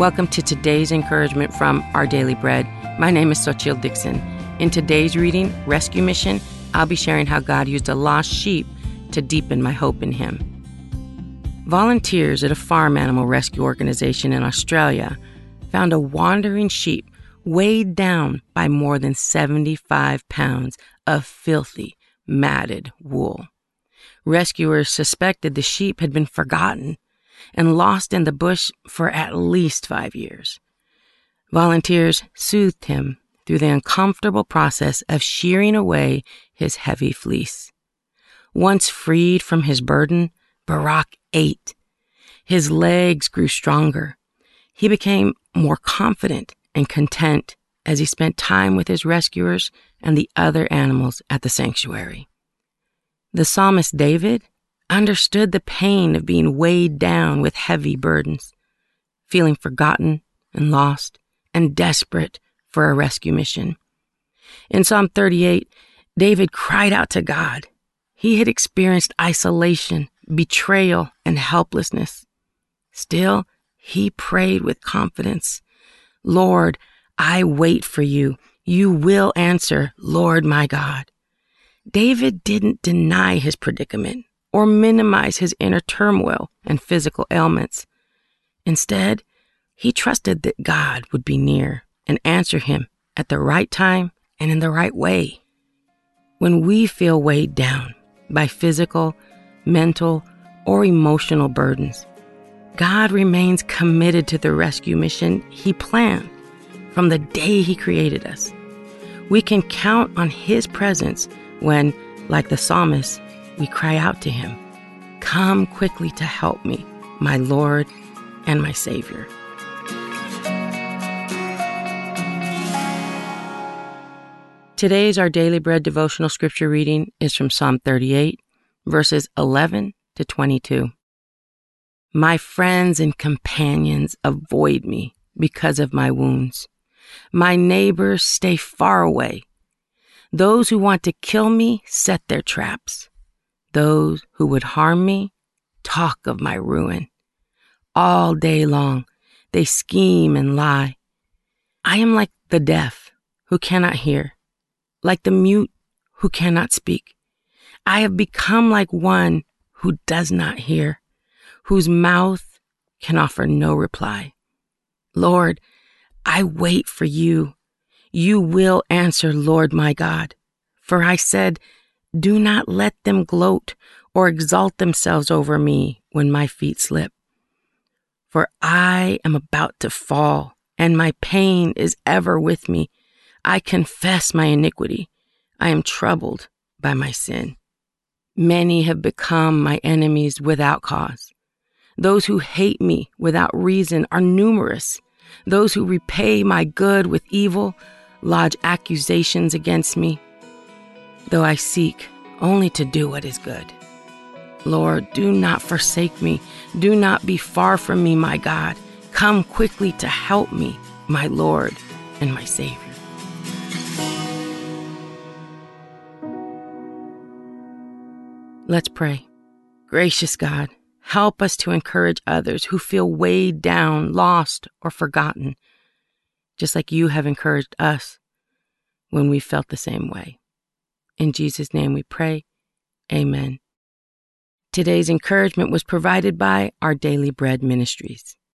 Welcome to today's encouragement from Our Daily Bread. My name is Xochitl Dixon. In today's reading, Rescue Mission, I'll be sharing how God used a lost sheep to deepen my hope in Him. Volunteers at a farm animal rescue organization in Australia found a wandering sheep weighed down by more than 75 pounds of filthy, matted wool. Rescuers suspected the sheep had been forgotten and lost in the bush for at least 5 years. Volunteers soothed him through the uncomfortable process of shearing away his heavy fleece. Once freed from his burden, Barak ate. His legs grew stronger. He became more confident and content as he spent time with his rescuers and the other animals at the sanctuary. The psalmist David understood the pain of being weighed down with heavy burdens, feeling forgotten and lost and desperate for a rescue mission. In Psalm 38, David cried out to God. He had experienced isolation, betrayal, and helplessness. Still, he prayed with confidence, "Lord, I wait for you. You will answer, Lord my God." David didn't deny his predicament or minimize his inner turmoil and physical ailments. Instead, he trusted that God would be near and answer him at the right time and in the right way. When we feel weighed down by physical, mental, or emotional burdens, God remains committed to the rescue mission He planned from the day He created us. We can count on His presence when, like the psalmist, we cry out to Him, "Come quickly to help me, my Lord and my Savior." Today's Our Daily Bread devotional scripture reading is from Psalm 38, verses 11 to 22. My friends and companions avoid me because of my wounds. My neighbors stay far away. Those who want to kill me set their traps. Those who would harm me talk of my ruin. All day long, they scheme and lie. I am like the deaf who cannot hear, like the mute who cannot speak. I have become like one who does not hear, whose mouth can offer no reply. Lord, I wait for you. You will answer, Lord my God. For I said, do not let them gloat or exalt themselves over me when my feet slip. For I am about to fall, and my pain is ever with me. I confess my iniquity. I am troubled by my sin. Many have become my enemies without cause. Those who hate me without reason are numerous. Those who repay my good with evil lodge accusations against me, though I seek only to do what is good. Lord, do not forsake me. Do not be far from me, my God. Come quickly to help me, my Lord and my Savior. Let's pray. Gracious God, help us to encourage others who feel weighed down, lost, or forgotten, just like you have encouraged us when we felt the same way. In Jesus' name we pray. Amen. Today's encouragement was provided by Our Daily Bread Ministries.